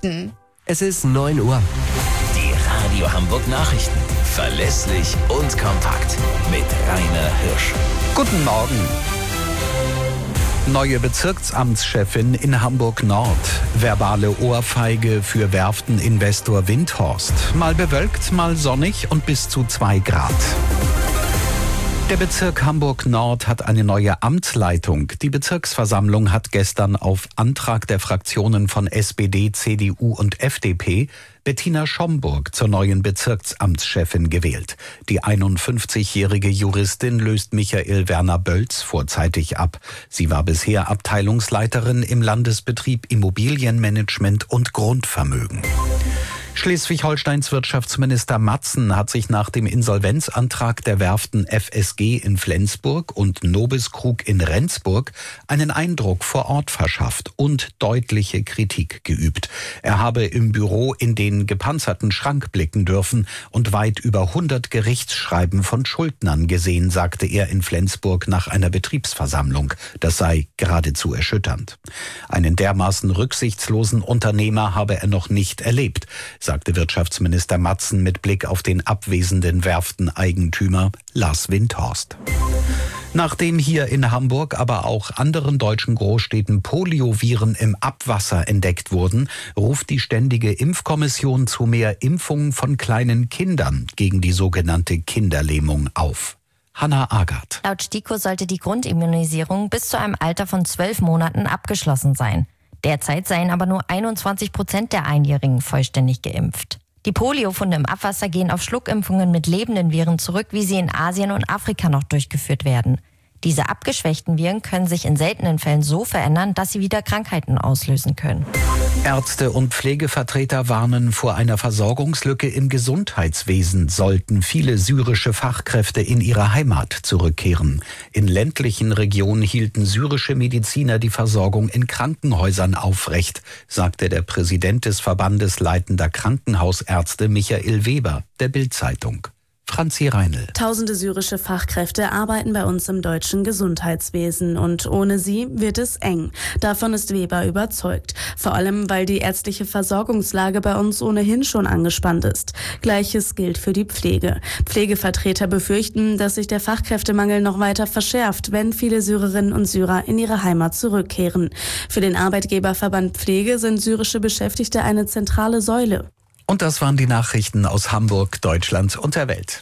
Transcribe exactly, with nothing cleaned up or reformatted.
Nachrichten. Es ist neun Uhr. Die Radio Hamburg Nachrichten. Verlässlich und kompakt. Mit Rainer Hirsch. Guten Morgen. Neue Bezirksamtschefin in Hamburg-Nord. Verbale Ohrfeige für Werfteninvestor Windhorst. Mal bewölkt, mal sonnig und bis zu zwei Grad. Der Bezirk Hamburg-Nord hat eine neue Amtsleitung. Die Bezirksversammlung hat gestern auf Antrag der Fraktionen von S P D, C D U und F D P Bettina Schomburg zur neuen Bezirksamtschefin gewählt. Die einundfünfzigjährige Juristin löst Michael Werner Bölz vorzeitig ab. Sie war bisher Abteilungsleiterin im Landesbetrieb Immobilienmanagement und Grundvermögen. Schleswig-Holsteins Wirtschaftsminister Matzen hat sich nach dem Insolvenzantrag der Werften F S G in Flensburg und Nobis Krug in Rendsburg einen Eindruck vor Ort verschafft und deutliche Kritik geübt. Er habe im Büro in den gepanzerten Schrank blicken dürfen und weit über hundert Gerichtsschreiben von Schuldnern gesehen, sagte er in Flensburg nach einer Betriebsversammlung. Das sei geradezu erschütternd. Einen dermaßen rücksichtslosen Unternehmer habe er noch nicht erlebt, sagte Wirtschaftsminister Matzen mit Blick auf den abwesenden Werfteneigentümer Lars Windhorst. Nachdem hier in Hamburg, aber auch anderen deutschen Großstädten Polioviren im Abwasser entdeckt wurden, ruft die Ständige Impfkommission zu mehr Impfungen von kleinen Kindern gegen die sogenannte Kinderlähmung auf. Hanna Agard. Laut STIKO sollte die Grundimmunisierung bis zu einem Alter von zwölf Monaten abgeschlossen sein. Derzeit seien aber nur einundzwanzig Prozent der Einjährigen vollständig geimpft. Die Poliofunde im Abwasser gehen auf Schluckimpfungen mit lebenden Viren zurück, wie sie in Asien und Afrika noch durchgeführt werden. Diese abgeschwächten Viren können sich in seltenen Fällen so verändern, dass sie wieder Krankheiten auslösen können. Ärzte und Pflegevertreter warnen vor einer Versorgungslücke im Gesundheitswesen, sollten viele syrische Fachkräfte in ihre Heimat zurückkehren. In ländlichen Regionen hielten syrische Mediziner die Versorgung in Krankenhäusern aufrecht, sagte der Präsident des Verbandes leitender Krankenhausärzte Michael Weber der Bild-Zeitung. Franzi Reinl. Tausende syrische Fachkräfte arbeiten bei uns im deutschen Gesundheitswesen und ohne sie wird es eng. Davon ist Weber überzeugt. Vor allem, weil die ärztliche Versorgungslage bei uns ohnehin schon angespannt ist. Gleiches gilt für die Pflege. Pflegevertreter befürchten, dass sich der Fachkräftemangel noch weiter verschärft, wenn viele Syrerinnen und Syrer in ihre Heimat zurückkehren. Für den Arbeitgeberverband Pflege sind syrische Beschäftigte eine zentrale Säule. Und das waren die Nachrichten aus Hamburg, Deutschland und der Welt.